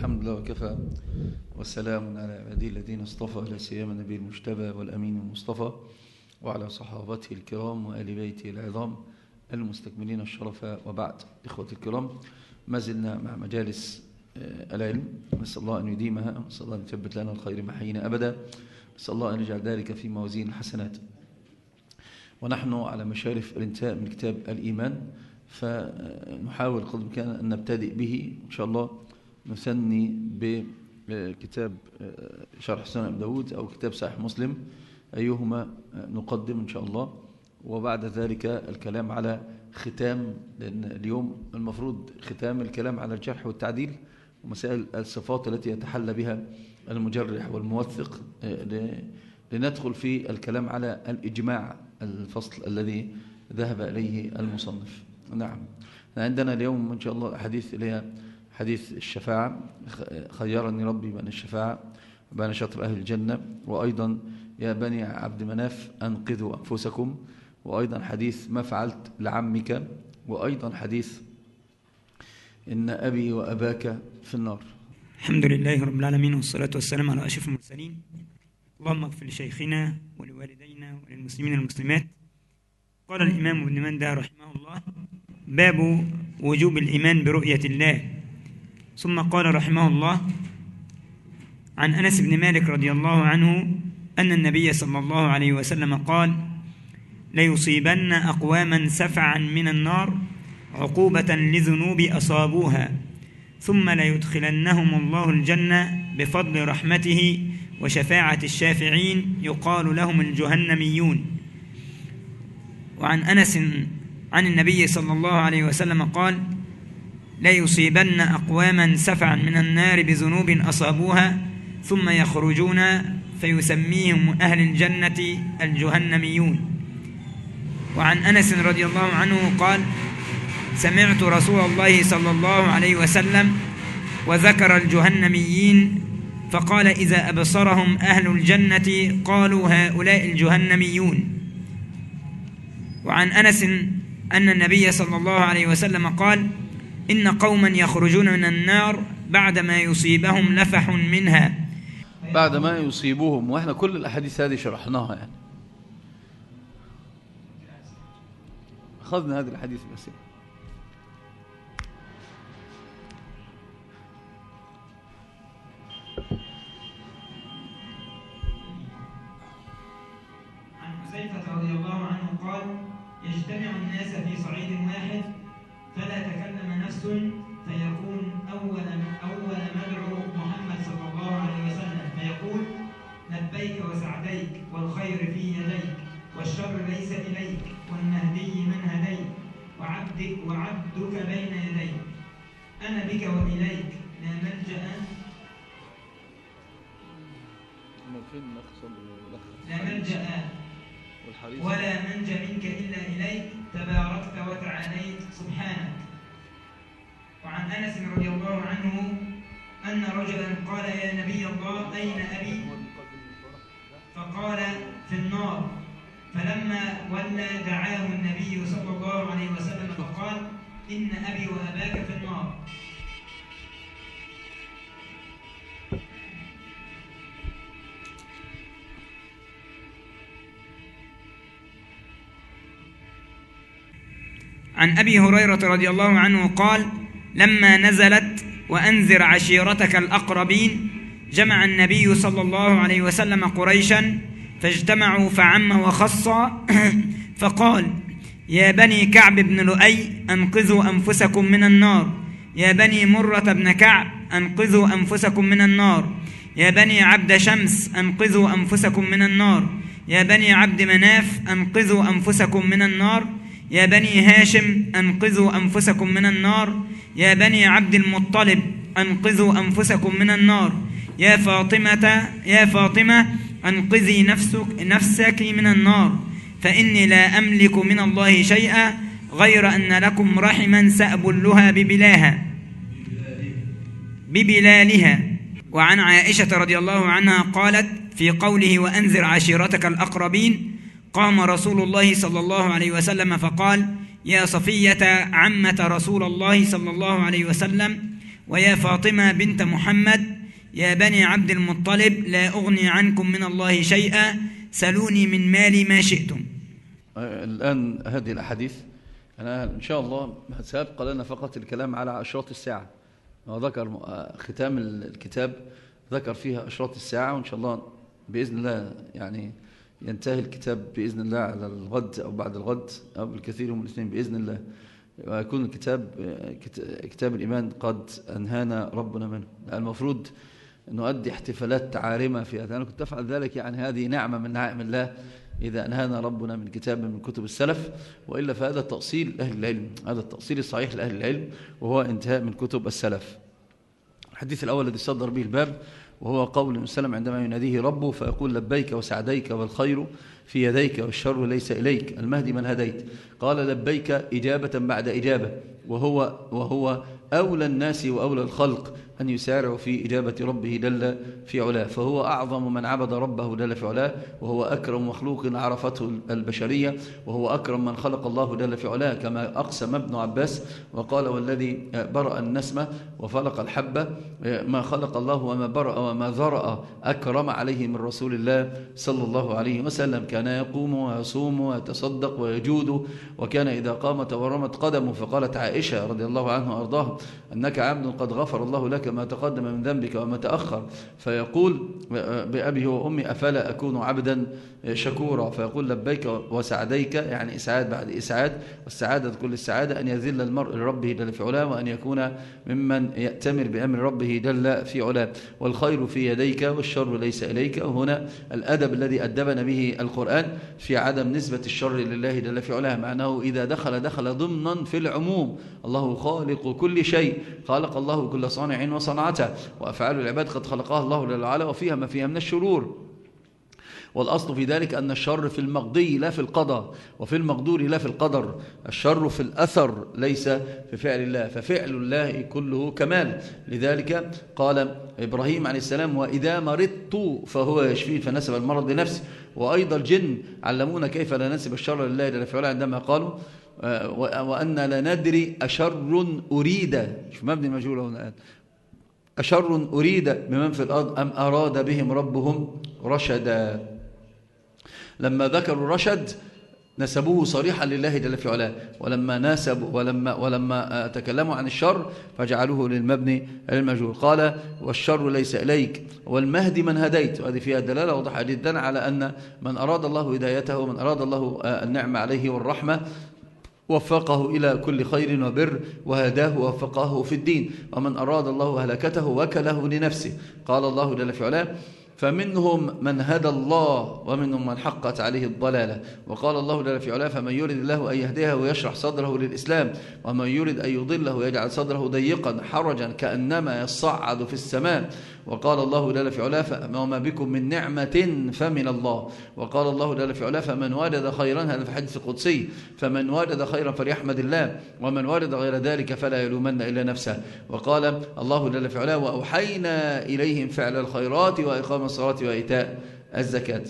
الحمد لله وكفى، والسلام على عباده الذين اصطفى، لا سيما النبي المجتبى والأمين المصطفى، وعلى صحابته الكرام وآل بيته العظام المستكملين الشرف. وبعد، إخوة الكرام، ما زلنا مع مجالس العلم، نسأل الله أن يديمها، نسأل الله أن يثبت لنا الخير محينا أبدا، نسأل الله أن يجعل ذلك في موازين الحسنات. ونحن على مشارف الانتهاء من كتاب الإيمان، فنحاول قدر الإمكان أن نبتدئ به إن شاء الله، نثني بكتاب شرح سنن أبي داود أو كتاب صحيح مسلم، أيهما نقدم إن شاء الله، وبعد ذلك الكلام على ختام، لأن اليوم المفروض ختام الكلام على الجرح والتعديل ومسائل الصفات التي يتحلى بها المجرح والموثق، لندخل في الكلام على الإجماع، الفصل الذي ذهب إليه المصنف. نعم، عندنا اليوم إن شاء الله حديث اللي هي حديث الشفاعة، خيرني ربي بين الشفاعة وبين شطر أهل الجنة، وأيضا يا بني عبد مناف أنقذوا أنفسكم، وأيضا حديث ما فعلت لعمك، وأيضا حديث إن أبي وأباك في النار. الحمد لله رب العالمين، والصلاة والسلام على أشرف المرسلين. اللهم اغفر لشيخنا ولوالدينا وللمسلمين والمسلمات. قال الإمام ابن مندى رحمه الله: باب وجوب الإيمان برؤية الله. ثم قال رحمه الله: عن أنس بن مالك رضي الله عنه أن النبي صلى الله عليه وسلم قال: ليصيبن أقواما سفعا من النار عقوبة لذنوب أصابوها، ثم ليدخلنهم الله الجنة بفضل رحمته وشفاعة الشافعين يقال لهم الجهنميون. وعن أنس عن النبي صلى الله عليه وسلم قال: لا يصيبن أقواما سفعا من النار بذنوب أصابوها ثم يخرجون فيسميهم أهل الجنة الجهنميون. وعن أنس رضي الله عنه قال: سمعت رسول الله صلى الله عليه وسلم وذكر الجهنميين فقال: إذا أبصرهم أهل الجنة قالوا هؤلاء الجهنميون. وعن أنس أن النبي صلى الله عليه وسلم قال: إن قوما يخرجون من النار بعدما يصيبهم لفح منها. بعدما يصيبهم، وإحنا كل الأحاديث هذه شرحناها، يعني أخذنا هذه الحديث بس. عن حذيفة رضي الله عنه قال: يجتمع الناس في صعيد واحد فلا تكلم نفس فيكون أول مدعو محمد صلى الله عليه وسلم فيقول: لبيك وسعديك، والخير في يديك، والشر ليس إليك، والمهدي من هديك، وعبدك بين يديك، أنا بك وإليك، لا ملجأ ولا منجى منك إلا إليك، تباركت وتعاليت سبحانك. وعن أنس رضي الله عنه أن رجلا قال: يا نبي الله، أين أبي؟ فقال: في النار. فلما ولى دعاه النبي صلى الله عليه وسلم فقال: إن أبي وأباك في النار. عن أبي هريرة رضي الله عنه قال: لما نزلت وأنذر عشيرتك الأقربين جمع النبي صلى الله عليه وسلم قريشا فاجتمعوا فعم وخص فقال: يا بني كعب بن لؤي أنقذوا أنفسكم من النار، يا بني مرة بن كعب أنقذوا أنفسكم من النار، يا بني عبد شمس أنقذوا أنفسكم من النار، يا بني عبد مناف أنقذوا أنفسكم من النار، يا بني هاشم أنقذوا أنفسكم من النار، يا بني عبد المطلب أنقذوا أنفسكم من النار، يا فاطمة أنقذي نفسك من النار، فإني لا أملك من الله شيئا غير أن لكم رحما سأبلها ببلالها. وعن عائشة رضي الله عنها قالت في قوله: وأنذر عشيرتك الأقربين: قام رسول الله صلى الله عليه وسلم فقال: يا صفية عمة رسول الله صلى الله عليه وسلم، ويا فاطمة بنت محمد يا بني عبد المطلب لا أغني عنكم من الله شيئا سلوني من مالي ما شئتم. الآن هذه الأحاديث أنا إن شاء الله سيبقى لنا فقط الكلام على أشراط الساعة. وذكر ختام الكتاب ذكر فيها أشراط الساعة، وإن شاء الله بإذن الله يعني ينتهي الكتاب بإذن الله على الغد أو بعد الغد أو بالكثير من الاثنين بإذن الله، ويكون كتاب الإيمان قد أنهانا ربنا منه. المفروض نؤدي احتفالات عارمة في هذا. أنا كنت أفعل ذلك، يعني هذه نعمة من نعم الله إذا أنهانا ربنا من كتاب من كتب السلف، وإلا فهذا تأصيل أهل العلم، هذا التأصيل الصحيح لأهل العلم، وهو انتهاء من كتب السلف. الحديث الأول الذي صدر به الباب وهو قول النبي صلى الله عليه وسلم عندما يناديه ربه فيقول لبيك وسعديك والخير في يديك والشر ليس إليك المهدي من هديت. قال لبيك إجابة بعد إجابة، وهو أولى الناس وأولى الخلق أن يسارع في إجابة ربه جل في علاه، فهو أعظم من عبد ربه جل في علاه، وهو أكرم مخلوق عرفته البشرية، وهو أكرم من خلق الله جل في علاه، كما أقسم ابن عباس وقال والذي برأ النسمة وفلق الحبة ما خلق الله وما برأ وما ذرأ أكرم عليه من رسول الله صلى الله عليه وسلم. كان يقوم ويصوم ويتصدق ويجود، وكان إذا قام تورمت قدمه. فقالت عائشة رضي الله عنها وأرضاها أنك عبد قد غفر الله لك ما تقدم من ذنبك وما تأخر، فيقول بأبي وأمي أفلا أكون عبدا شكورا، فيقول لبيك وسعديك، يعني إسعاد بعد إسعاد، والسعادة كل السعادة أن يذل المرء لربه جل في علاه، وأن يكون ممن يأتمر بأمر ربه جل في علاه. والخير في يديك والشر ليس إليك. وهنا الأدب الذي أدبنا به القرآن في عدم نسبة الشر لله جل في علاه، معناه إذا دخل ضمنا في العموم. الله خالق كل شيء، خلق الله كل صانع وصنعته، وأفعال العباد قد خلقها الله جل وعلا، وفيها ما فيها من الشرور. والأصل في ذلك أن الشر في المقضي لا في القضاء، وفي المقدور لا في القدر. الشر في الأثر ليس في فعل الله، ففعل الله كله كمال. لذلك قال إبراهيم عليه السلام وإذا مرضت فهو يشفين، فنسب المرض لنفسه. وأيضا الجن علمونا كيف لا ننسب الشر لله جل في علاه عندما قالوا وأن لا ندري أشر أريد، شوف مبني مجهول هنا، أشر أريد بمن في الأرض أم أراد بهم ربهم رشدا. لما ذكروا رشد نسبوه صريحا لله جل في علاه، ولما تكلموا عن الشر فجعلوه للمبني المجهول. قال والشر ليس إليك والمهدي من هديت، وهذه فيها دلالة واضحة جدا على أن من أراد الله هدايته ومن أراد الله النعمة عليه والرحمة وفقه إلى كل خير وبر، وهداه ووفقه في الدين. ومن أراد الله هلكته وكله لنفسه. قال الله جل في علاه فمنهم من هدى الله ومنهم من حقت عليه الضلالة. وقال الله جل في علاه فمن يرد الله أن يهديه ويشرح صدره للإسلام، ومن يرد أن يضله يجعل صدره ضيقا حرجا كأنما يصعد في السماء. وقال الله جل في علاه وما بكم من نعمة فمن الله. وقال الله جل في علاه فمن وجد خيرا، هذا في الحديث القدسي، فمن وجد خيرا فليحمد الله، ومن وجد غير ذلك فلا يلومن إلا نفسه. وقال الله جل في علاه وأوحينا إليهم فعل الخيرات وإقام الصلاة وإيتاء الزكاة.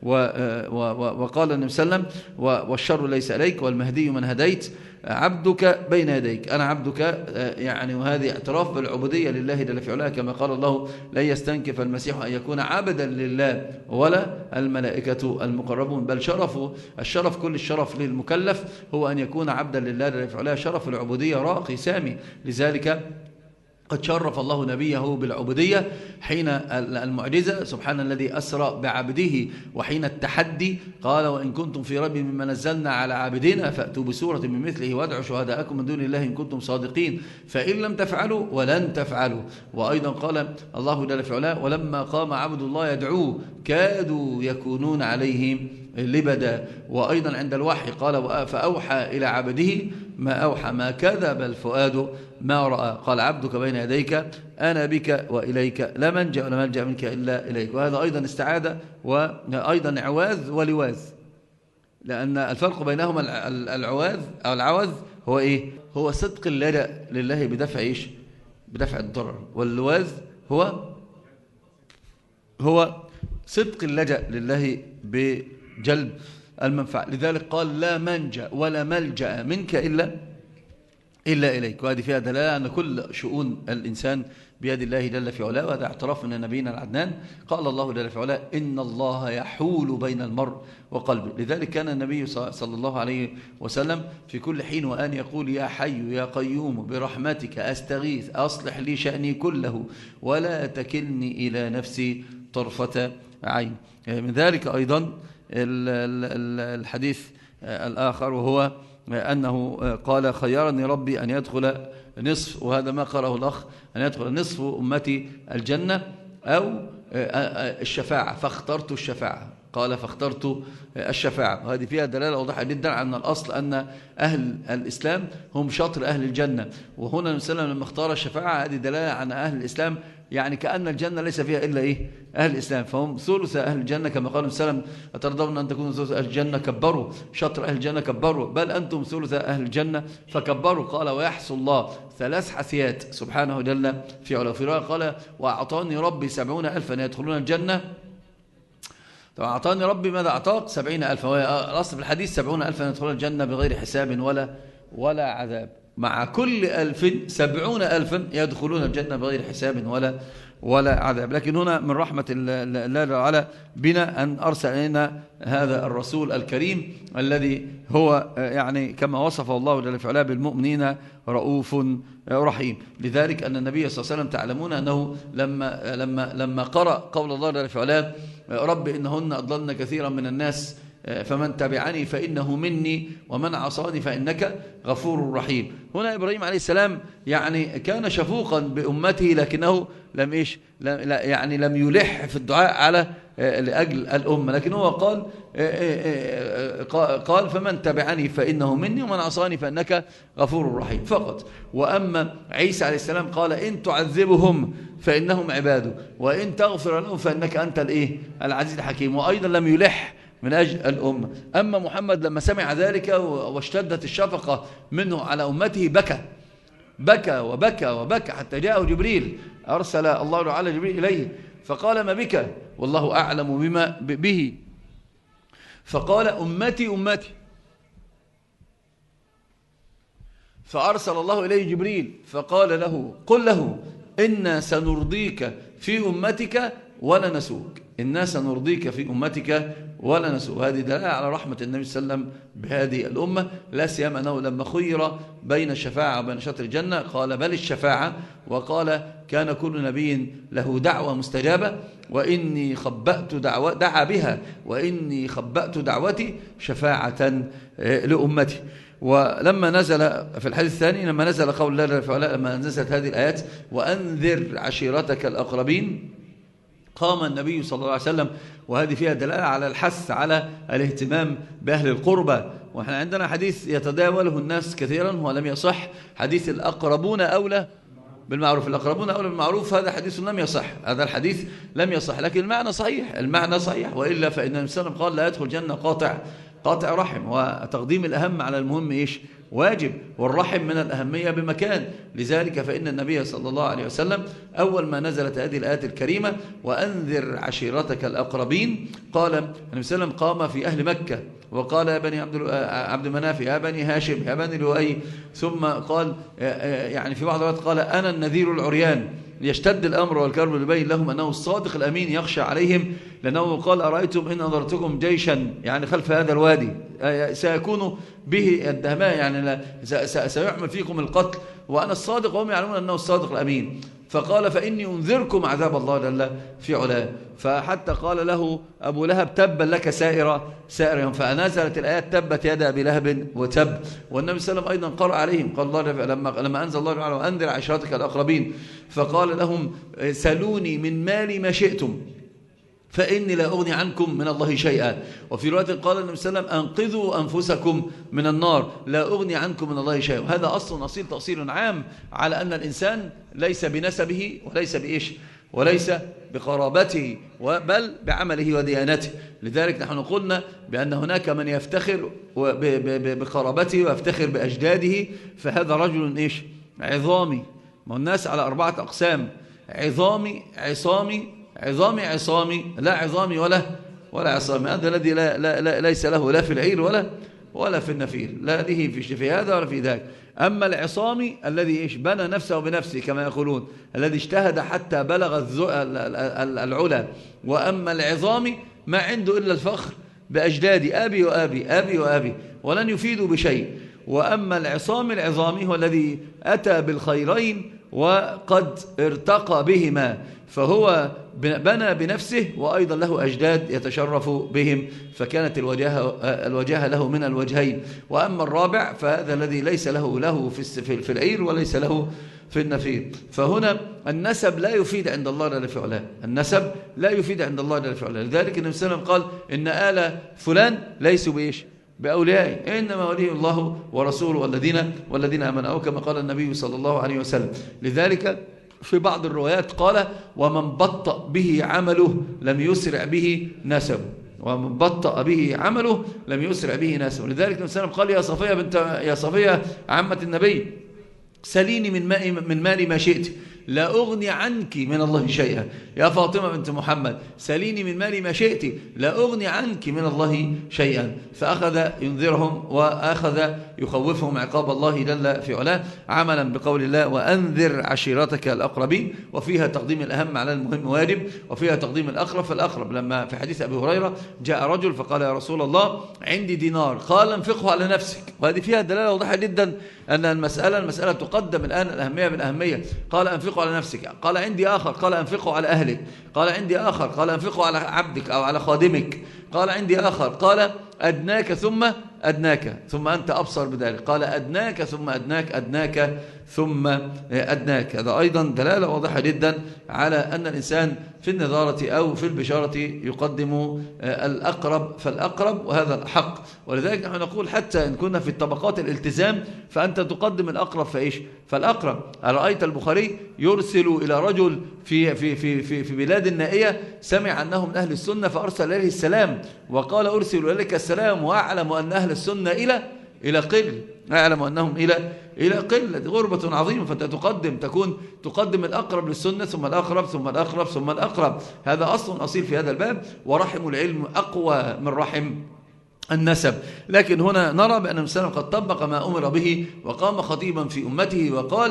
وقال النبي صلى الله عليه وسلم والشر ليس إليك والمهدي من هديت، عبدك بين يديك، أنا عبدك، يعني وهذه اعتراف بالعبودية لله جل في علاه، كما قال الله لا يستنكف المسيح أن يكون عبدا لله ولا الملائكة المقربون، بل الشرف كل الشرف للمكلف هو أن يكون عبدا لله جل في علاه. شرف العبودية راقي سامي، لذلك قد شرف الله نبيه بالعبودية حين المعجزة سبحان الذي أسرى بعبده، وحين التحدي قال وإن كنتم في ريب مما نزلنا على عبدنا فأتوا بسورة من مثله وادعوا شهداءكم من دون الله إن كنتم صادقين فإن لم تفعلوا ولن تفعلوا. وأيضا قال الله جل في علاه ولما قام عبد الله يدعوه كادوا يكونون عليهم لبدا. وأيضا عند الوحي قال فأوحى إلى عبده ما أوحى ما كذب الفؤاد ما رأى. قال عبدك بين يديك أنا بك وإليك لا منجأ ولا ملجأ منك إلا إليك. وهذا أيضا استعادة وأيضا عواذ ولواذ، لأن الفرق بينهما العواذ أو العوذ هو إيه؟ هو صدق اللجأ لله بدفع إيش؟ بدفع الضرر. واللواذ هو صدق اللجأ لله بجلب المنفعة. لذلك قال لا منجأ ولا ملجأ منك إلا إليك. وهذه فيها دلالة أن كل شؤون الإنسان بيد الله جل في علاه، وهذا اعتراف من نبينا العدنان. قال الله جل في علاه: إن الله يحول بين المرء وقلبه. لذلك كان النبي صلى الله عليه وسلم في كل حين وآن يقول: يا حي يا قيوم برحمتك أستغيث أصلح لي شأني كله ولا تكلني إلى نفسي طرفة عين. من ذلك أيضا الحديث الآخر، وهو أنه قال: خيرني ربي أن يدخل نصف، وهذا ما قاله الأخ، أن يدخل نصف أمتي الجنة أو الشفاعة، فاخترت الشفاعة. قال: فاخترت الشفاعة. وهذه فيها دلالة واضحة جدا عن الأصل أن أهل الإسلام هم شطر أهل الجنة. وهنا النبي صلى الله عليه وسلم لما اختار الشفاعة، هذه دلالة عن أهل الإسلام، يعني كأن الجنة ليس فيها إلا أهل الإسلام، فهم ثلث أهل الجنة كما قال النبي صلى الله عليه وسلم: أترضون أن تكونوا ثلث أهل الجنة؟ كبروا. شطر أهل الجنة كبروا، بل أنتم ثلث أهل الجنة فكبروا. قال: ويحصل الله 3 حثيات سبحانه جل في علاه. في رواية قال: وأعطاني ربي 70,000 أن يدخلون الجنة. طبعا أعطاني ربي ماذا أعطاك؟ 70,000. هو الأصل في الحديث 70,000 أن يدخلون الجنة بغير حساب ولا عذاب. مع كل 1000 70,000 يدخلون الجنة بغير حساب ولا عذاب. لكن هنا من رحمة الله تعالى بنا أن أرسل إلينا هذا الرسول الكريم الذي هو يعني كما وصفه الله جل في علاه بالمؤمنين رؤوف رحيم. لذلك أن النبي صلى الله عليه وسلم تعلمون أنه لما قرأ قول الله جل في علاه: رب إنهن أضللن كثيرا من الناس فمن تبعني فإنه مني ومن عصاني فإنك غفور رحيم. هنا إبراهيم عليه السلام يعني كان شفوقا بأمته، لكنه لم يلح في الدعاء على لأجل الأمة، لكن هو قال: فمن تبعني فإنه مني ومن عصاني فإنك غفور رحيم فقط. وأما عيسى عليه السلام قال: إن تعذبهم فإنهم عباده وإن تغفر لهم فإنك أنت العزيز الحكيم. وأيضا لم يلح من أجل الأمة. أما محمد لما سمع ذلك واشتدت الشفقة منه على أمته بكى وبكى وبكى حتى جاءه جبريل، أرسل الله تعالى جبريل إليه فقال: ما بك؟ والله أعلم بما به. فقال: أمتي أمتي. فأرسل الله إليه جبريل فقال له: قل له إنا سنرضيك في أمتك ولا نسوك. إنا سنرضيك في أمتك ولا نسوك. هذه دلالة على رحمة النبي صلى الله عليه وسلم بهذه الأمة، لا سيما أنه لما خير بين الشفاعة وبين شطر الجنة قال: بل الشفاعة. وقال: كان كل نبي له دعوة مستجابة وإني خبأت دعا بها وإني خبأت دعوتي شفاعة لأمتي. ولما نزل في الحديث الثاني، لما نزل قول الله تعالى، لما نزلت هذه الآيات: وأنذر عشيرتك الأقربين، قام النبي صلى الله عليه وسلم. وهذه فيها دلالة على الحث على الاهتمام بأهل القربى. وإحنا عندنا حديث يتداوله الناس كثيرا ولم يصح، حديث الأقربون أولى بالمعروف. الأقربون أولى بالمعروف، هذا حديث لم يصح، هذا الحديث لم يصح، لكن المعنى صحيح. وإلا فإن النبي صلى الله عليه وسلم قال: لا يدخل جنة قاطع رحم. وتقديم الأهم على المهم واجب، والرحم من الأهمية بمكان. لذلك فإن النبي صلى الله عليه وسلم أول ما نزلت هذه الآيات الكريمة: وأنذر عشيرتك الأقربين، قال النبي صلى الله عليه وسلم قام في أهل مكة وقال: يا بني عبد مناف، يا بني هاشم، يا بني لؤي. ثم قال يعني في بعض الوقت قال: أنا النذير العريان، يشتد الأمر والكرب ليبين لهم أنه الصادق الأمين يخشى عليهم. لأنه قال: أرأيتم إن أنذرتكم جيشا، يعني خلف هذا الوادي سيكون به الدهماء، يعني سيعمل فيكم القتل، وأنا الصادق وهم يعلمون أنه الصادق الأمين. فقال: فإني أنذركم عذاب الله جل في علاه. فحتى قال له أبو لهب: تبا لك سائر يوم. فنزلت الآيات: تبت يد أبي لهب وتب. والنبي صلى الله عليه وسلم أيضا قرأ عليهم، قال الله لما أنزل الله تعالى: وأنذر عشيرتك الأقربين، فقال لهم: سلوني من مالي ما شئتم فإني لا أغني عنكم من الله شيئا. وفي رواية قال النبي صلى الله عليه وسلم: أنقذوا أنفسكم من النار لا أغني عنكم من الله شيئا. وهذا أصل تأصيل عام على أن الإنسان ليس بنسبه وليس بقرابته، بل بعمله وديانته. لذلك نحن قلنا بأن هناك من يفتخر بقرابته ويفتخر بأجداده، فهذا رجل عظامي. ما الناس على 4 أقسام: عظامي، عصامي، لا عظامي ولا عصامي. هذا الذي ليس له لا في العير ولا في النفير، لا له في هذا ولا في ذاك. أما العصامي الذي إيش بنى نفسه بنفسه كما يقولون، الذي اجتهد حتى بلغ العلا. وأما العظامي ما عنده إلا الفخر بأجدادي أبي وأبي أبي وأبي ولن يفيدوا بشيء. وأما العظامي هو الذي أتى بالخيرين وقد ارتقى بهما، فهو بنى بنفسه وأيضا له أجداد يتشرف بهم، فكانت الوجاهة له من الوجهين. وأما الرابع فهذا الذي ليس له في العير وليس له في النفير. فهنا النسب لا يفيد عند الله جل في علاه، النسب لا يفيد عند الله جل في علاه. لذلك النبي صلى الله عليه وسلم قال إن آل فلان ليسوا بإيش؟ بأوليائه، إنما ولي الله ورسوله والذين آمنوا، أو كما قال النبي صلى الله عليه وسلم. لذلك في بعض الروايات قال ومن بطأ به عمله لم يسرع به نسبه، ومن بطأ به عمله لم يسرع به نسبه. لذلك النبي صلى الله عليه وسلم قال يا صفية عمة النبي سليني من مالي ما شئت لا أغني عنك من الله شيئا. يا فاطمة بنت محمد سليني من مالي ما شئت لا أغني عنك من الله شيئا. فأخذ ينذرهم وأخذ يخوفهم عقاب الله جل في علاه، عملا بقول الله وأنذر عشيرتك الأقربين، وفيها تقديم الأهم على المهم واجب، وفيها تقديم الأقرب فالأقرب. لما في حديث أبي هريرة جاء رجل فقال يا رسول الله عندي دينار، قال انفقه على نفسك. وهذه فيها دلالة واضحة جدا أن المسألة تقدم الآن الأهمية بالأهمية. قال أنفقه على نفسك، قال عندي آخر، قال أنفقه على أهلك، قال عندي آخر، قال أنفقه على عبدك أو على خادمك، قال عندي آخر، قال أدناك ثم أدناك ثم أنت أبصر بذلك، قال أدناك ثم أدناك أدناك ثم أدناك. هذا أيضا دلالة واضحة جدا على أن الإنسان في النظارة أو في البشارة يقدم الأقرب فالأقرب، وهذا الحق. ولذلك نحن نقول حتى إن كنا في الطبقات الالتزام فأنت تقدم الأقرب فإيش فالأقرب. رأيت البخاري يرسل إلى رجل في بلاد النائية سمع أنه من أهل السنة فأرسل إليه السلام وقال أرسل إليك السلام وأعلم أن أهل السنة إلى قل، أعلم أنهم إلى قلة، غربة عظيمة. فأنت تقدم الأقرب للسنة ثم الأقرب ثم الأقرب ثم الأقرب. هذا أصل أصيل في هذا الباب، ورحم العلم أقوى من رحم النسب. لكن هنا نرى بأن الإنسان قد طبق ما أمر به وقام خطيبا في أمته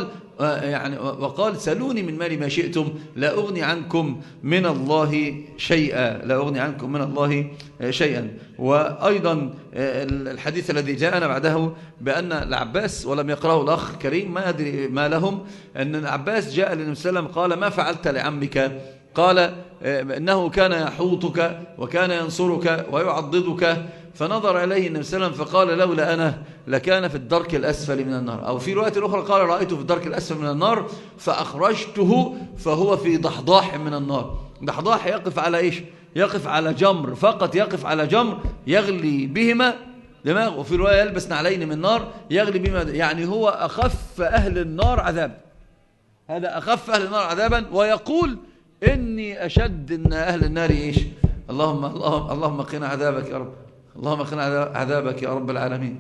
وقال سلوني من مالي ما شئتم لا أغني عنكم من الله شيئا، لا أغني عنكم من الله شيئا. وأيضا الحديث الذي جاءنا بعده بأن العباس، ولم يقرأه الأخ كريم ما أدري ما لهم، أن العباس جاء للنبي صلى الله عليه وسلم قال ما فعلت لعمك؟ قال إنه كان يحوطك وكان ينصرك ويعضدك. فنظر إليه النبي صلى الله عليه وسلم فقال لولا أنا لكان في الدرك الأسفل من النار. أو في رواية أخرى قال رأيته في الدرك الأسفل من النار فأخرجته فهو في ضحضاح من النار. ضحضاح يقف على إيش؟ يقف على جمر، فقط يقف على جمر يغلي بهما دماغه. وفي رواية يلبس نعلين من نار يغلي بهما، يعني هو أخف أهل النار عذابا، هذا أخف أهل النار عذابا، ويقول إني أشد إن أهل النار إيش؟ اللهم قنا عذابك يا رب، اللهم قنا عذابك يا رب العالمين.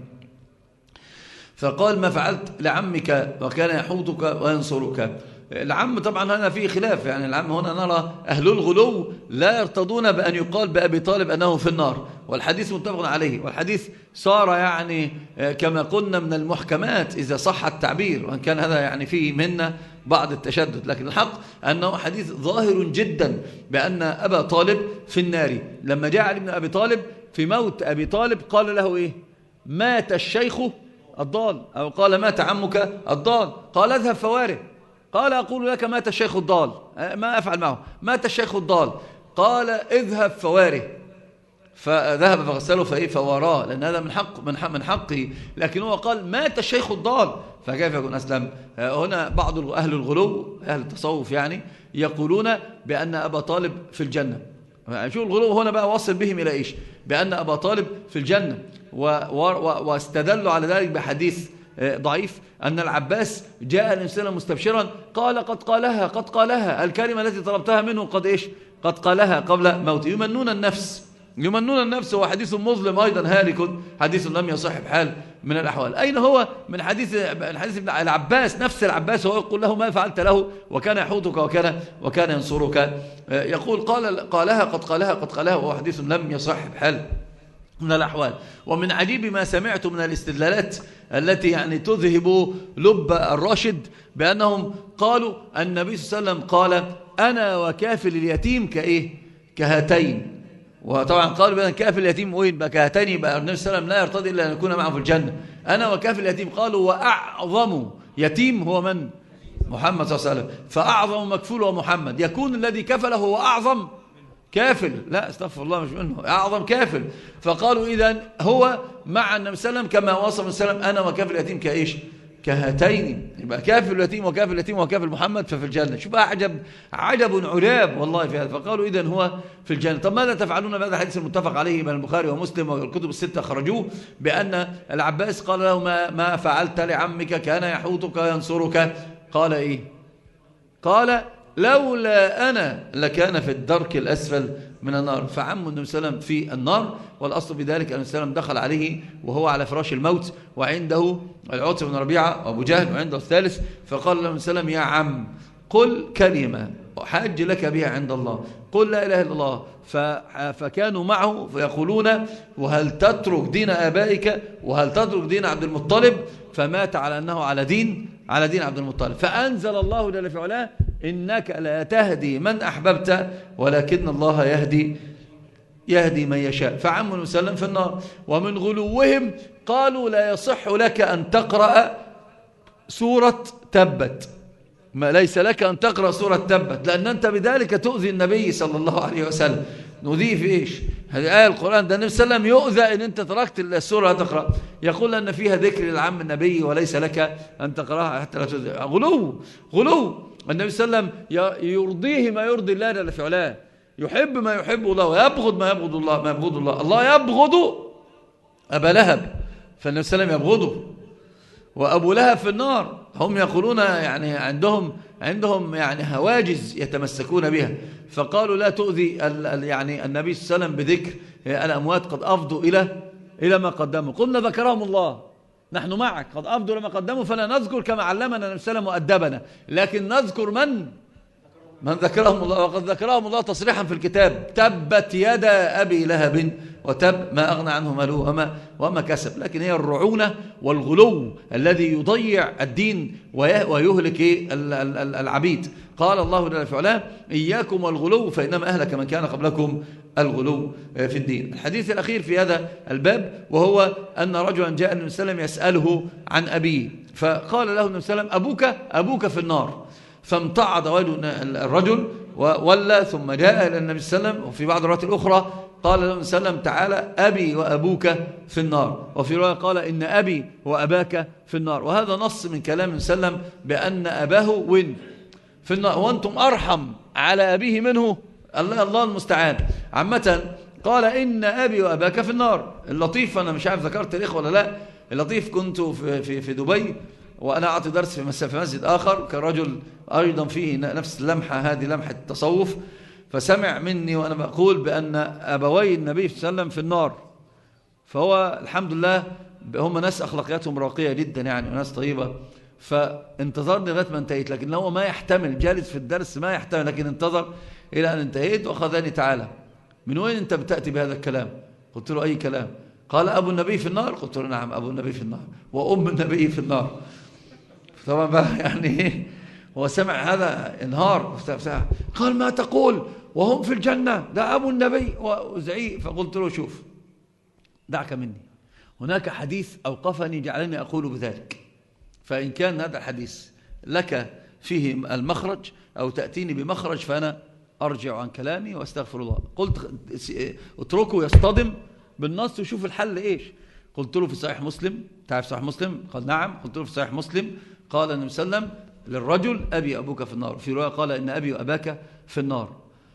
فقال ما فعلت لعمك وكان يحوطك وينصرك. العم طبعا هنا فيه خلاف، يعني العم هنا نرى أهل الغلو لا يرتضون بأن يقال بأبي طالب أنه في النار، والحديث متفق عليه، والحديث صار يعني كما قلنا من المحكمات إذا صح التعبير، وأن كان هذا يعني فيه منا بعض التشدد، لكن الحق أنه حديث ظاهر جدا بأن أبا طالب في النار. لما جاء علي بن أبي طالب في موت أبي طالب قال له إيه؟ مات الشيخ الضال، أو قال مات عمك الضال، قال اذهب فواره. قال أقول لك مات الشيخ الضال، ما أفعل معه، مات الشيخ الضال، قال اذهب فواره. فذهب فغسله فوراه، لأن هذا من حقه، لكن هو قال مات الشيخ الضال، فكيف يكون أسلم؟ هنا بعض أهل الغلو أهل التصوف يعني يقولون بأن أبا طالب في الجنة. شو الغلو هنا بقى وصل بهم إلى إيش؟ بأن أبا طالب في الجنة، واستدلوا على ذلك بحديث ضعيف أن العباس جاء الإنسان مستبشرا قال قد قالها الكلمة التي طلبتها منه قد قالها قبل موته. يمنون النفس، هو حديث مظلم أيضا هالك، حديث لم يصح بحال من الأحوال. أين هو من حديث العباس؟ نفس العباس هو يقول له ما فعلت له وكان يحوطك وكان ينصرك، يقول قالها قد قالها وهو حديث لم يصح بحال من الأحوال. ومن عجيب ما سمعت من الاستدلالات التي يعني تذهب لب الراشد بأنهم قالوا النبي صلى الله عليه وسلم قال أنا وكافل اليتيم كإيه؟ كهاتين. وطبعا قالوا بأن كافل اليتيم وين بقى كهاتين، يبقى النبي صلى الله عليه وسلم لا يرتضي إلا أن يكون معه في الجنة. أنا وكافل اليتيم. قالوا وأعظم يتيم هو من؟ محمد صلى الله عليه وسلم. فأعظم مكفول هو محمد، يكون الذي كفله هو أعظم كافل؟ لا استغفر الله، مش منه، أعظم كافل. فقالوا إذن هو مع النبي صلى الله عليه وسلم كما وصف النبي صلى الله عليه وسلم أنا وكافل اليتيم كإيش؟ كهاتين. يبقى كافل اليتيم وكافل اليتيم وكافل محمد ففي الجنة. شوف عجب عجاب والله في هذا. فقالوا إذن هو في الجنة. طب ماذا تفعلون بهذا الحديث المتفق عليه بين البخاري ومسلم والكتب الستة خرجوه، بأن العباس قال له ما فعلت لعمك كان يحوطك ينصرك؟ قال إيه؟ قال لولا أنا لكان في الدرك الأسفل من النار. فعم النبي صلى الله عليه وسلم في النار، والأصل بذلك أن النبي صلى الله عليه وسلم دخل عليه وهو على فراش الموت، وعنده العتبة بن ربيعة وأبو جهل، وعنده الثالث. فقال له النبي صلى الله عليه وسلم يا عم قل كلمة أحاج لك بها عند الله، قل لا إله إلا الله. فكانوا معه فيقولون وهل تترك دين آبائك وهل تترك دين عبد المطلب؟ فمات على أنه على دين عبد المطلب. فأنزل الله جل في علاه إنك لا تهدي من أحببت ولكن الله يهدي من يشاء. فعم النبي صلى الله عليه وسلم في النار. ومن غلوهم قالوا لا يصح لك أن تقرأ سورة تبت، ما ليس لك أن تقرأ سورة تبت، لأن أنت بذلك تؤذي النبي صلى الله عليه وسلم. نضيف إيش؟ هذه آية القرآن، ده النبي صلى الله عليه وسلم يؤذى إن أنت تركت السورة تقرأ. يقول أن فيها ذكر للعم النبي وليس لك أن تقرأها حتى لا تؤذي. غلو. النبي صلى الله عليه وسلم يرضيه ما يرضي الله جل في علاه، يحب ما يحب الله، ويبغض ما يبغض الله. الله يبغض أبا لهب، فالنبي صلى الله عليه وسلم يبغضه. وأبو لهب في النار. هم يقولون يعني عندهم يعني هواجز يتمسكون بها. فقالوا لا تؤذي يعني النبي صلى الله عليه وسلم بذكر الأموات، قد أفضوا إلى ما قدموا. قلنا ذكرهم الله، نحن معك، قد أفضوا لما قدموا، فلا نذكر كما علمنا النبي صلى الله عليه وسلم وأدبنا، لكن نذكر من ذكرهم الله. وقد ذكرهم الله تصريحا في الكتاب تبت يدا أبي لهب وتب ما أغنى عنه ماله وما كسب. لكن هي الرعونة والغلو الذي يضيع الدين ويهلك العبيد. قال الله جل في علاه إياكم والغلو فإنما أهلك من كان قبلكم الغلو في الدين. الحديث الأخير في هذا الباب وهو أن رجلا جاء النبي صلى الله عليه وسلم يسأله عن أبيه، فقال له النبي صلى الله عليه وسلم أبوك في النار. فامتعض وجه الرجل وولى، ثم جاء إلى النبي صلى الله عليه وسلم. وفي بعض الروايات الأخرى قال له النبي صلى الله عليه وسلم تعالى أبي وأبوك في النار. وفي رواية قال إن أبي وأباك في النار. وهذا نص من كلام النبي صلى الله عليه وسلم بأن أباه في النار، وأنتم أرحم على أبيه منه. الله المستعان. عامة قال إن أبي وأباك في النار. اللطيف، أنا مش عارف ذكرت الإخوة ولا لا، اللطيف كنت في دبي وأنا أعطي درس في مسجد آخر، كان رجل أيضا فيه نفس اللمحة، هذه لمحة التصوف، فسمع مني وأنا بقول بأن أبوي النبي صلى الله عليه وسلم في النار. فهو الحمد لله هم ناس أخلاقياتهم راقية جدا يعني، وناس طيبة. فانتظرني لغاية ما انتهيت، لكن هو ما يحتمل، جالس في الدرس ما يحتمل، لكن انتظر إلى أن انتهيت وأخذني تعالى من وين أنت بتأتي بهذا الكلام؟ قلت له أي كلام؟ قال أبو النبي في النار. قلت له نعم أبو النبي في النار وأم النبي في النار. طبعا بقى يعني هو سمع هذا انهار. قال ما تقول وهم في الجنة، ده أبو النبي وزعيق. فقلت له شوف دعك مني، هناك حديث أوقفني جعلني أقول بذلك، فإن كان هذا الحديث لك فيه المخرج أو تأتيني بمخرج فأنا أرجع عن كلامي وأستغفر الله. قلت اتركه يصطدم بالنص وشوف الحل إيش. قلت له في صحيح مسلم، تعرف صحيح مسلم؟ قال نعم. قلت له في صحيح مسلم قال النبي صلى الله عليه وسلم للرجل أبي أبوك في النار. في رواية قال إن أبي وأباك في النار.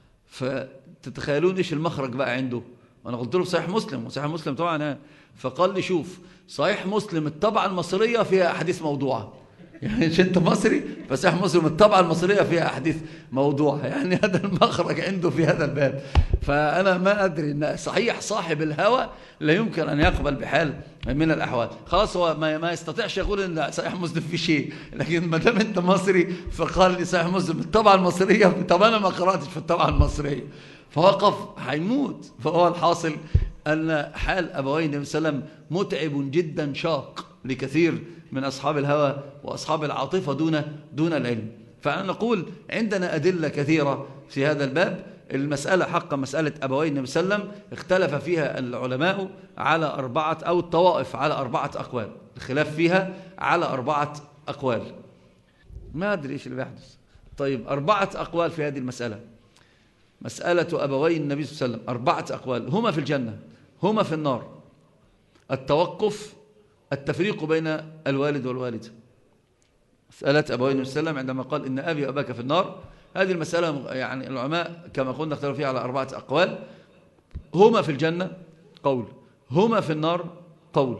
فتتخيلون إيش المخرج بقى عنده. وأنا قلت له في صحيح مسلم، وصحيح مسلم طبعا. فقال لي شوف صحيح مسلم الطبعة المصرية فيها أحاديث موضوعة، يعني مش أنت مصري، فصحيح مسلم الطبعة المصرية فيها أحاديث موضوعة، يعني هذا المخرج عنده في هذا الباب. فأنا ما أدري أن صحيح صاحب الهوى لا يمكن أن يقبل بحال من الأحوال. خلاص هو ما يستطيعش يقول أن صحيح مسلم في شيء، لكن ما دام أنت مصري فقال لي صحيح مسلم الطبعة المصرية. طب أنا ما قرأتش في الطبعة المصرية، فوقف هيموت. فهو الحاصل أن حال أبوي النبي صلى الله عليه وسلم متعب جدا شاق لكثير من أصحاب الهوى وأصحاب العاطفة دون العلم. فنقول عندنا أدلة كثيرة في هذا الباب. المسألة حقا مسألة أبوي النبي صلى الله عليه وسلم اختلف فيها العلماء على 4 أو الطوائف على 4 أقوال، الخلاف فيها على 4 أقوال. ما أدري إيش اللي بيحدث. طيب 4 أقوال في هذه المسألة. مسألة أبوي النبي صلى الله عليه وسلم 4 أقوال، هما في الجنة هما في النار، التوقف، التفريق بين الوالد والوالدة. مسألة أبوي النبي صلى الله عليه وسلم عندما قال إن أبي وأباك في النار، هذه المسألة يعني العلماء كما قلنا اختلفوا فيها على 4 أقوال. هما في الجنة قول، هما في النار قول.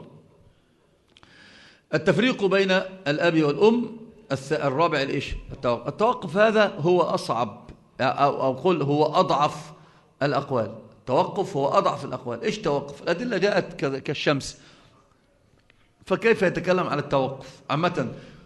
التفريق بين الأب والأم الرابع الإيش؟ التوقف. هذا هو أصعب أو قل هو أضعف الأقوال. التوقف هو أضعف الأقوال. إيش توقف؟ الأدلة جاءت كالشمس، فكيف يتكلم على التوقف؟ عامة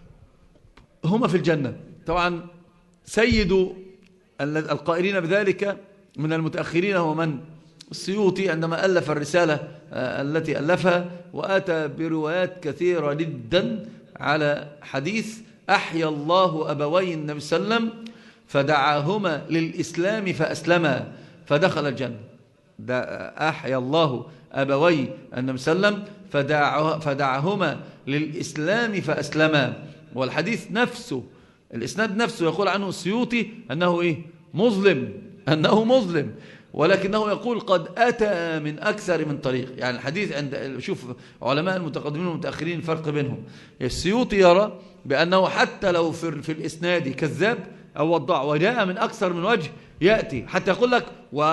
هما في الجنة. طبعا سيد القائلين بذلك من المتأخرين هو من؟ السيوطي عندما ألف الرسالة التي ألفها، وآتى بروايات كثيرة جدا على حديث أحيا الله أبوي النبي صلى الله عليه وسلم فدعاهما للإسلام فأسلما فدخل الجنة. أحيا الله أبوي النبي صلى الله عليه وسلم فدعاهما للإسلام فأسلما. والحديث نفسه الإسناد نفسه يقول عنه السيوطي أنه إيه؟ مظلم، أنه مظلم، ولكنه يقول قد أتى من أكثر من طريق. يعني الحديث عند شوف علماء المتقدمين والمتأخرين الفرق بينهم. السيوطي يرى بأنه حتى لو في الإسناد كذاب أو وضع وجاء من أكثر من وجه يأتي، حتى يقول لك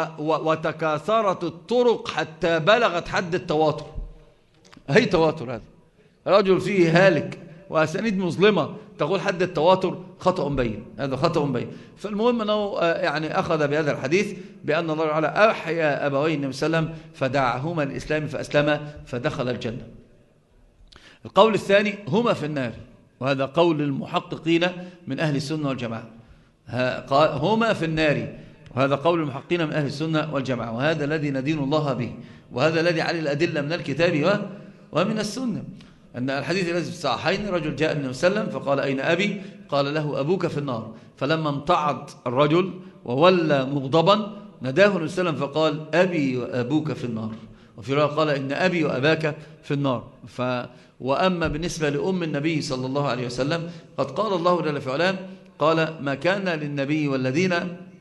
وتكاثرت الطرق حتى بلغت حد التواتر. أي تواتر هذا؟ رجل فيه هالك وأسانيد مظلمة تقول حد التواتر خطأ بين، هذا خطأ بين. فالمهم أنه يعني أخذ بهذا الحديث بأن الله تعالى أحيا أبوي النبي صلى الله عليه وسلم فدعاهما الإسلام فأسلما فدخل الجنة. القول الثاني هما في النار، وهذا قول المحققين من أهل السنة والجماعة. هما في النار، وهذا قول المحققين من أهل السنة والجماعة، وهذا الذي ندين الله به، وهذا الذي عليه الأدلة من الكتاب ومن السنة. أن الحديث الذي في الصحيحين رجل جاء النبي صلى الله عليه وسلم فقال أين أبي؟ قال له أبوك في النار. فلما امتعض الرجل وولى مغضبا نداه النبي صلى الله عليه وسلم فقال أبي وأبوك في النار. وفي رواية قال إن أبي وأباك في النار. وأما بالنسبة لأم النبي صلى الله عليه وسلم قد قال الله جل في علاه قال ما كان للنبي والذين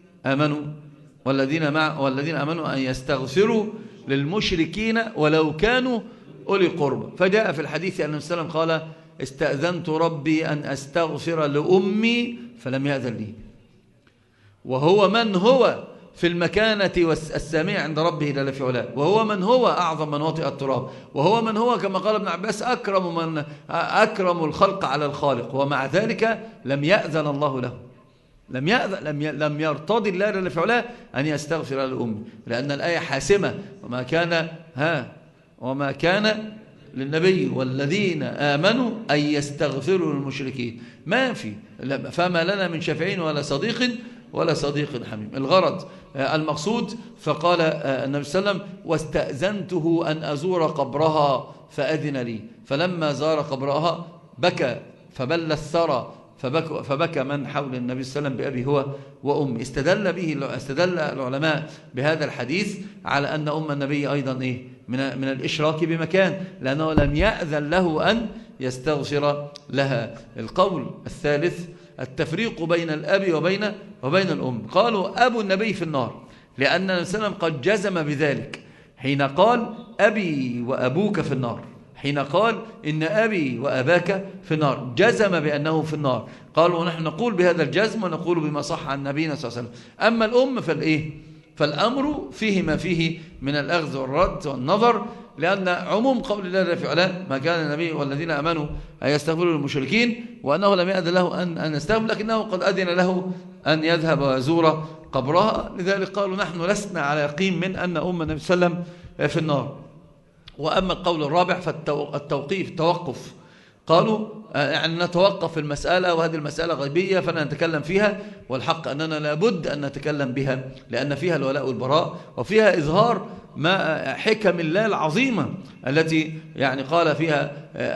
آمنوا أن يستغفروا للمشركين ولو كانوا أولي قربى. فجاء في الحديث أن النبي صلى الله عليه وسلم قال استأذنت ربي أن أستغفر لأمي فلم يأذن لي. وهو من هو في المكانة والسامية عند ربه جل في علاه، وهو من هو أعظم من وطئ التراب، وهو من هو كما قال ابن عباس أكرم الخلق على الخالق، ومع ذلك لم يأذن الله له، لم يرتضي الله جل في علاه أن يستغفر لأمه، لأن الآية حاسمة وما كان للنبي والذين آمنوا أن يستغفروا للمشركين. ما في، فما لنا من شافعين ولا صديق حميم. الغرض المقصود فقال النبي صلى الله عليه وسلم واستأذنته أن أزور قبرها فأذن لي، فلما زار قبرها بكى فبل الثرى فبكى من حول النبي صلى الله عليه وسلم بأبي هو وأمي. استدل العلماء بهذا الحديث على أن أم النبي أيضا إيه من الإشراك بمكان، لأنه لم يأذن له أن يستغفر لها. القول الثالث التفريق بين الأب وبين الأم. قالوا أبو النبي في النار لأن النبي صلى الله عليه وسلم قد جزم بذلك حين قال أبي وأبوك في النار، حين قال إن أبي وأباك في النار جزم بأنه في النار. قالوا ونحن نقول بهذا الجزم ونقول بما صح عن نبينا صلى الله عليه وسلم. أما الأم فالأمر فيه ما فيه من الأخذ والرد والنظر، لأن عموم قول الله في علاه ما كان النبي والذين آمنوا أن يستغفروا للمشركين، وأنه لم يأذن له أن يستغفر، لكنه قد أذن له أن يذهب ويزور قبرها. لذلك قالوا نحن لسنا على يقين من أن أم النبي صلى الله عليه وسلم في النار. وأما القول الرابع فالتوقف. قالوا يعني نتوقف في المسألة، وهذه المسألة غيبية فلا نتكلم فيها، والحق أننا لابد أن نتكلم بها، لأن فيها الولاء والبراء، وفيها إظهار ما حكم الله العظيمة التي يعني قال فيها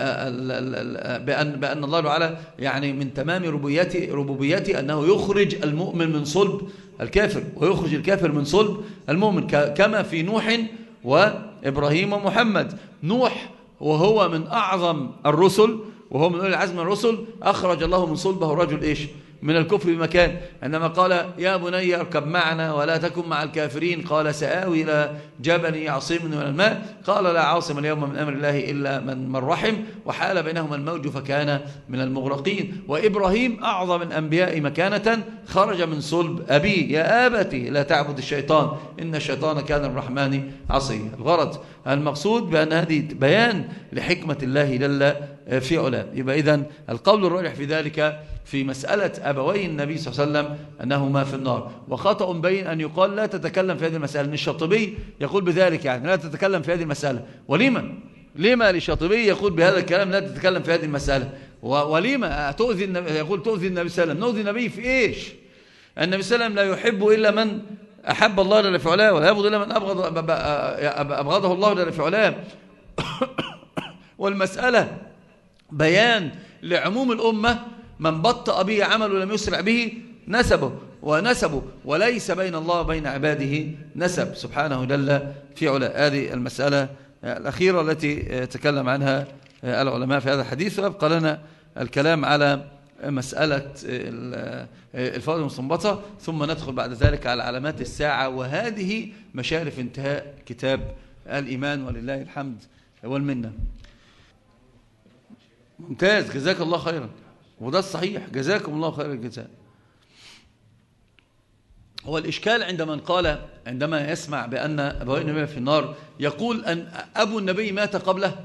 بأن الله تعالى يعني من تمام ربوبيته أنه يخرج المؤمن من صلب الكافر، ويخرج الكافر من صلب المؤمن، كما في نوح وإبراهيم ومحمد. نوح وهو من أعظم الرسل، وهو من أولي العزم من الرسل، أخرج الله من صلبه الرجل إيش؟ من الكفر بمكان، عندما قال يا بني اركب معنا ولا تكن مع الكافرين، قال سآوي إلى جبل يعصمني من الماء، قال لا عاصم اليوم من أمر الله إلا من رحم، وحال بينهما الموج فكان من المغرقين. وإبراهيم أعظم الأنبياء مكانة، خرج من صلب أبيه يا آبتي لا تعبد الشيطان إن الشيطان كان الرحمن عصيا. الغرض المقصود بأن هذه بيان لحكمة الله جل في علاه. يبقى إذن القول الراجح في ذلك في مسألة أبوي النبي صلى الله عليه وسلم أنهما في النار، وخطأ بين أن يقال لا تتكلم في هذه المسألة، إن الشاطبي يقول بذلك يعني لا تتكلم في هذه المسألة. لما للشاطبي يقول بهذا الكلام لا تتكلم في هذه المسألة؟ ولما تؤذي النبي؟ يقول تؤذي النبي صلى الله عليه وسلم. نؤذي النبي في إيش؟ النبي صلى الله عليه وسلم لا يحب إلا من أحب الله جل في علاه، ولا يبغض إلا من أبغضه الله جل في علاه. والمسألة بيان لعموم الأمة، من بطأ به عمل ولم يسرع به نسبه، وليس بين الله وبين عباده نسب سبحانه جل في علاه. هذه المسألة الأخيرة التي تكلم عنها العلماء في هذا الحديث، ويبقى لنا الكلام على مسألة الفوائد المستنبطة، ثم ندخل بعد ذلك على علامات الساعة، وهذه مشارف انتهاء كتاب الإيمان، ولله الحمد والمنة. ممتاز، جزاك الله خيرا، وده الصحيح، جزاكم الله خير الجزاء. هو الإشكال عندما يسمع بأن أبوي النبي في النار، يقول أن أبو النبي مات قبله،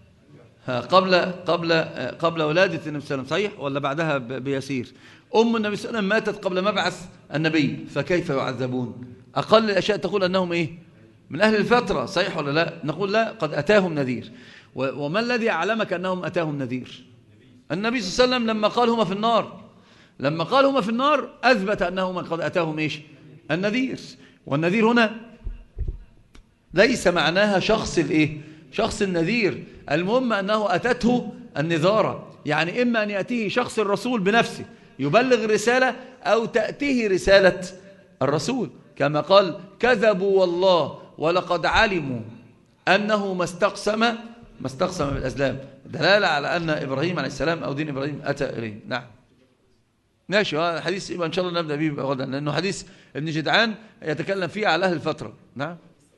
قبل ولادة النبي صلى الله عليه وسلم، صحيح ولا بعدها بيسير؟ أم النبي صلى الله عليه وسلم ماتت قبل مبعث النبي، فكيف يعذبون؟ أقل الأشياء تقول أنهم إيه؟ من أهل الفترة، صحيح ولا لا؟ نقول لا، قد أتاهم نذير. وما الذي أعلمك أنهم أتاهم نذير؟ النبي صلى الله عليه وسلم لما قال هما في النار أثبت أنهم قد أتاهم إيش؟ النذير. والنذير هنا ليس معناها شخص النذير، المهم أنه أتته النذارة، يعني إما أن يأتيه شخص الرسول بنفسه يبلغ الرسالة، أو تأتيه رسالة الرسول، كما قال كذبوا والله ولقد علموا أنه ما استقسم بالأزلام، دلالة على أن إبراهيم عليه السلام أو دين إبراهيم أتى إليه. نعم ماشي، هذا الحديث إن شاء الله نبدأ به غدا، لأنه حديث ابن جدعان يتكلم فيه على أهل الفترة. نعم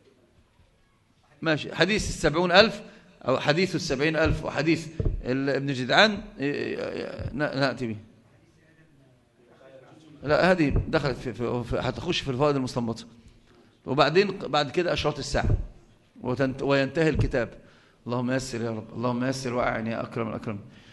ماشي، حديث 70,000 أو حديث 70,000 وحديث ابن جدعان نأتي به. لا، هذه دخلت هتخش في الفوائد المستنبطة، وبعدين بعد كده أشراط الساعة وينتهي الكتاب. اللهم يسر يا رب، اللهم يسر وأعني يا أكرم الأكرم.